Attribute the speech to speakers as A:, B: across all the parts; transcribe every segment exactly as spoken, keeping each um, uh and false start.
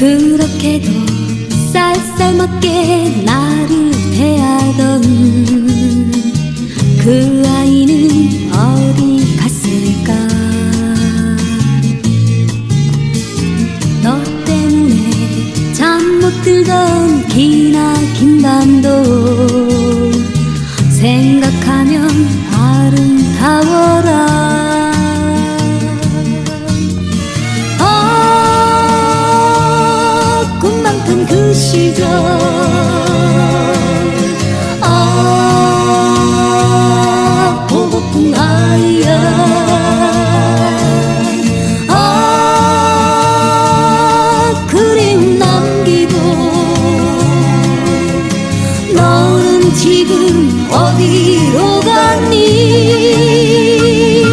A: 그렇게도 쌀쌀맞게 나를 대하던 그 아이는 어디 갔을까. 너 때문에 잠 못 들던 기나긴 밤도 생각하면 아름다워라. 아, 꿈 많던 그 시절, 아, 보고픈 아이야. 아, 그리움 남기고 너는 지금 어디로 갔니?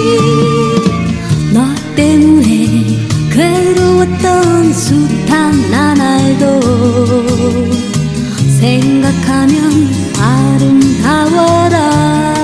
A: 너 때문에 괴로웠던 숱한 나날도 생각하면 아름다워라.